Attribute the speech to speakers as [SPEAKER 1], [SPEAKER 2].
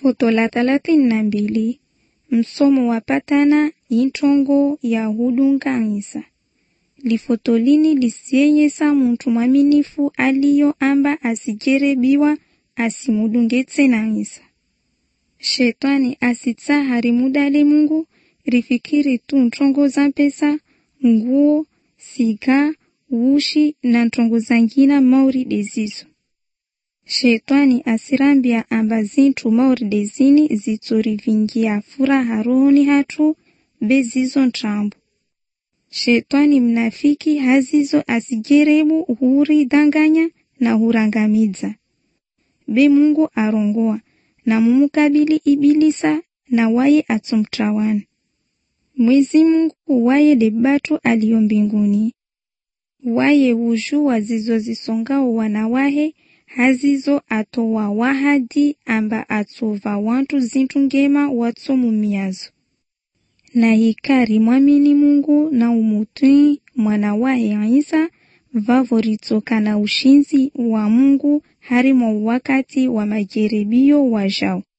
[SPEAKER 1] Foto la 32. Msomo wapatana intongo ya hudungangisa. Lifotolini lisienyesa muntu mwaminifu aliyo amba asijerebiwa asimudungetse nangisa. Shetani asitsa harimudale Mungu rifikiri tu ntongo za pesa, nguo, siga, wushi na ntongo zangina mauri dezizo. Shetani asirambia amba zintu mauri dezini zitori vingia furaha rohoni hatu bezizo ntrambu. Shetani mnafiki hazizo asijerebu huri danganya na hurangamiza. Be Mungu arongoa na mumukabili ibilisa na waye atumtrawan. Mwezi Mungu waye debatu aliyo mbinguni. Waye wujua zizo zisongao wanawahe hazizo atowa wahadi amba atova wantu zintu ngema watsomu miazo. Na hikari mwamini Mungu na umutui mwanawahe Isa vavoritoka na ushinzi wa Mungu harimo wakati wa majeribio wajao.